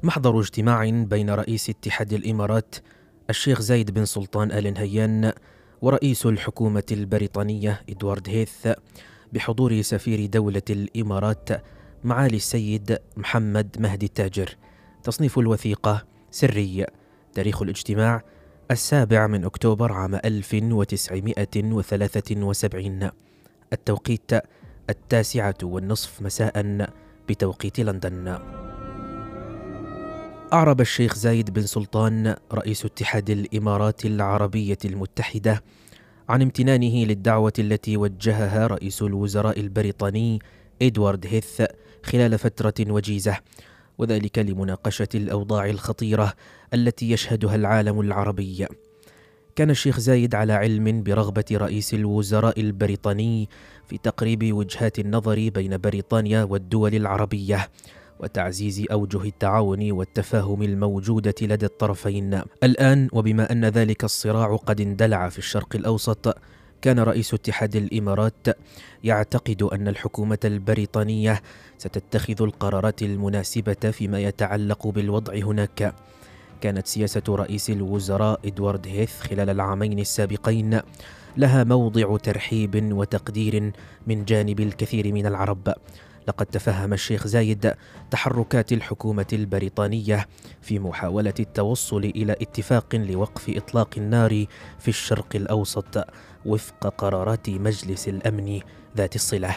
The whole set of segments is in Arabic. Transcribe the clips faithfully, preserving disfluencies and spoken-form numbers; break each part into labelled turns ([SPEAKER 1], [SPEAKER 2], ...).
[SPEAKER 1] محضر اجتماع بين رئيس اتحاد الإمارات الشيخ زايد بن سلطان آل نهيان ورئيس الحكومة البريطانية إدوارد هيث بحضور سفير دولة الإمارات معالي السيد محمد مهدي التاجر. تصنيف الوثيقة سري. تاريخ الاجتماع السابع من أكتوبر عام ألف وتسعمائة وثلاثة وسبعين. التوقيت التاسعة والنصف مساء بتوقيت لندن. أعرب الشيخ زايد بن سلطان رئيس اتحاد الإمارات العربية المتحدة عن امتنانه للدعوة التي وجهها رئيس الوزراء البريطاني إدوارد هيث خلال فترة وجيزة، وذلك لمناقشة الأوضاع الخطيرة التي يشهدها العالم العربي. كان الشيخ زايد على علم برغبة رئيس الوزراء البريطاني في تقريب وجهات النظر بين بريطانيا والدول العربية وتعزيز أوجه التعاون والتفاهم الموجودة لدى الطرفين. الآن وبما أن ذلك الصراع قد اندلع في الشرق الأوسط، كان رئيس اتحاد الإمارات يعتقد أن الحكومة البريطانية ستتخذ القرارات المناسبة فيما يتعلق بالوضع هناك. كانت سياسة رئيس الوزراء إدوارد هيث خلال العامين السابقين لها موضع ترحيب وتقدير من جانب الكثير من العرب. لقد تفهم الشيخ زايد تحركات الحكومة البريطانية في محاولة التوصل إلى اتفاق لوقف إطلاق النار في الشرق الأوسط وفق قرارات مجلس الأمن ذات الصلة.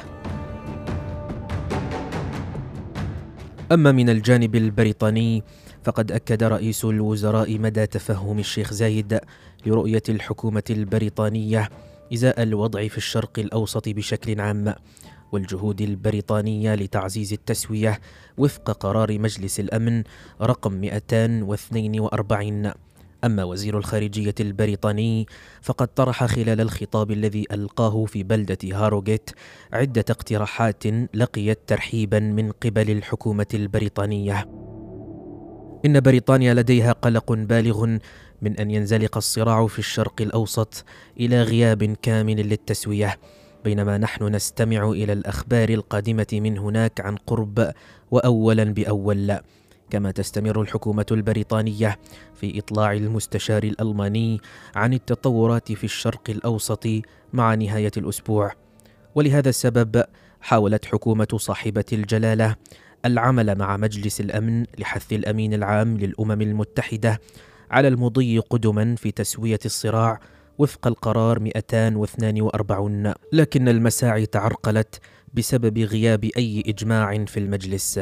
[SPEAKER 1] أما من الجانب البريطاني، فقد أكد رئيس الوزراء مدى تفهم الشيخ زايد لرؤية الحكومة البريطانية إزاء الوضع في الشرق الأوسط بشكل عام، والجهود البريطانية لتعزيز التسوية وفق قرار مجلس الأمن رقم مئتين واثنين وأربعين. أما وزير الخارجية البريطاني فقد طرح خلال الخطاب الذي ألقاه في بلدة هاروغيت عدة اقتراحات لقيت ترحيبا من قبل الحكومة البريطانية. إن بريطانيا لديها قلق بالغ من أن ينزلق الصراع في الشرق الأوسط إلى غياب كامل للتسوية، بينما نحن نستمع إلى الأخبار القادمة من هناك عن قرب وأولا بأول. كما تستمر الحكومة البريطانية في إطلاع المستشار الألماني عن التطورات في الشرق الأوسط مع نهاية الأسبوع. ولهذا السبب حاولت حكومة صاحبة الجلالة العمل مع مجلس الأمن لحث الأمين العام للأمم المتحدة على المضي قدما في تسوية الصراع وفق القرار مئتين واثنين وأربعين، لكن المساعي تعرقلت بسبب غياب أي إجماع في المجلس.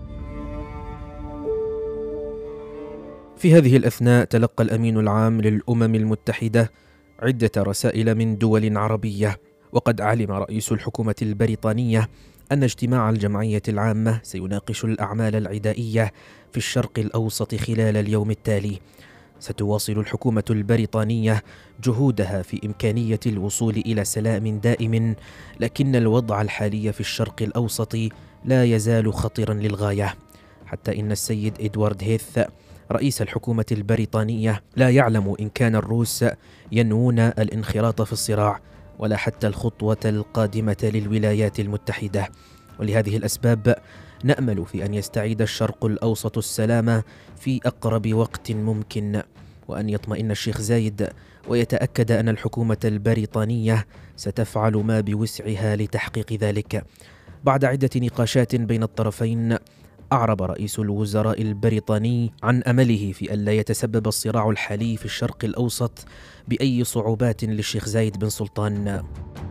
[SPEAKER 1] في هذه الأثناء تلقى الأمين العام للأمم المتحدة عدة رسائل من دول عربية، وقد علم رئيس الحكومة البريطانية أن اجتماع الجمعية العامة سيناقش الأعمال العدائية في الشرق الأوسط خلال اليوم التالي. ستواصل الحكومة البريطانية جهودها في إمكانية الوصول إلى سلام دائم، لكن الوضع الحالي في الشرق الأوسط لا يزال خطرا للغاية، حتى إن السيد إدوارد هيث رئيس الحكومة البريطانية لا يعلم إن كان الروس ينوون الانخراط في الصراع ولا حتى الخطوة القادمة للولايات المتحدة. ولهذه الأسباب نأمل في أن يستعيد الشرق الأوسط السلام في أقرب وقت ممكن، وأن يطمئن الشيخ زايد ويتأكد أن الحكومة البريطانية ستفعل ما بوسعها لتحقيق ذلك. بعد عدة نقاشات بين الطرفين، أعرب رئيس الوزراء البريطاني عن أمله في ألا يتسبب الصراع الحالي في الشرق الأوسط بأي صعوبات للشيخ زايد بن سلطان.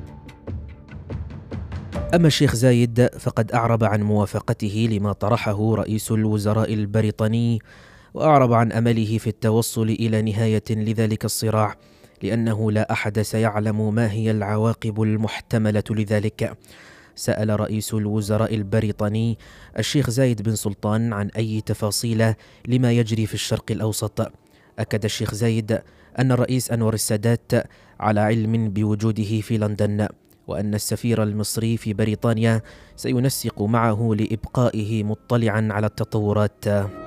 [SPEAKER 1] أما الشيخ زايد فقد أعرب عن موافقته لما طرحه رئيس الوزراء البريطاني، وأعرب عن أمله في التوصل إلى نهاية لذلك الصراع، لأنه لا أحد سيعلم ما هي العواقب المحتملة لذلك. سأل رئيس الوزراء البريطاني الشيخ زايد بن سلطان عن أي تفاصيل لما يجري في الشرق الأوسط. أكد الشيخ زايد أن الرئيس أنور السادات على علم بوجوده في لندن، وأن السفير المصري في بريطانيا سينسق معه لإبقائه مطلعا على التطورات.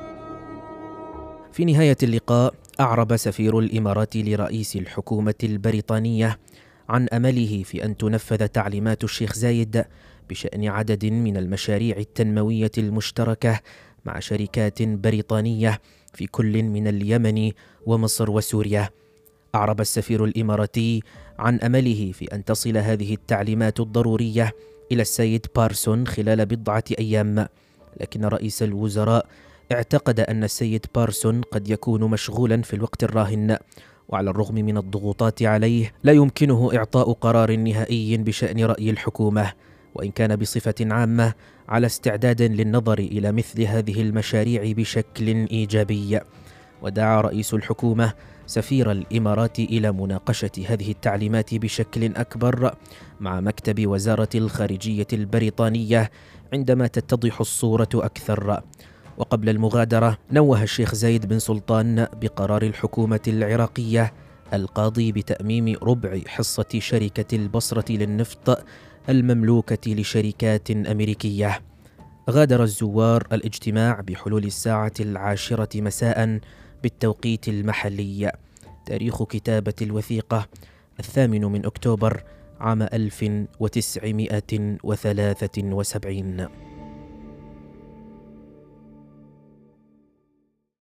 [SPEAKER 1] في نهاية اللقاء أعرب سفير الإمارات لرئيس الحكومة البريطانية عن أمله في أن تنفذ تعليمات الشيخ زايد بشأن عدد من المشاريع التنموية المشتركة مع شركات بريطانية في كل من اليمن ومصر وسوريا. أعرب السفير الإماراتي عن أمله في أن تصل هذه التعليمات الضرورية إلى السيد بارسون خلال بضعة أيام، لكن رئيس الوزراء اعتقد أن السيد بارسون قد يكون مشغولا في الوقت الراهن، وعلى الرغم من الضغوطات عليه لا يمكنه إعطاء قرار نهائي بشأن رأي الحكومة، وإن كان بصفة عامة على استعداد للنظر إلى مثل هذه المشاريع بشكل إيجابي. ودعا رئيس الحكومة سفير الإمارات إلى مناقشة هذه التعليمات بشكل أكبر مع مكتب وزارة الخارجية البريطانية عندما تتضح الصورة أكثر. وقبل المغادرة نوه الشيخ زايد بن سلطان بقرار الحكومة العراقية القاضي بتأميم ربع حصة شركة البصرة للنفط المملوكة لشركات أمريكية. غادر الزوار الاجتماع بحلول الساعة العاشرة مساء بالتوقيت المحلي. تاريخ كتابة الوثيقة الثامن من أكتوبر عام ألف وتسعمائة وثلاثة وسبعين.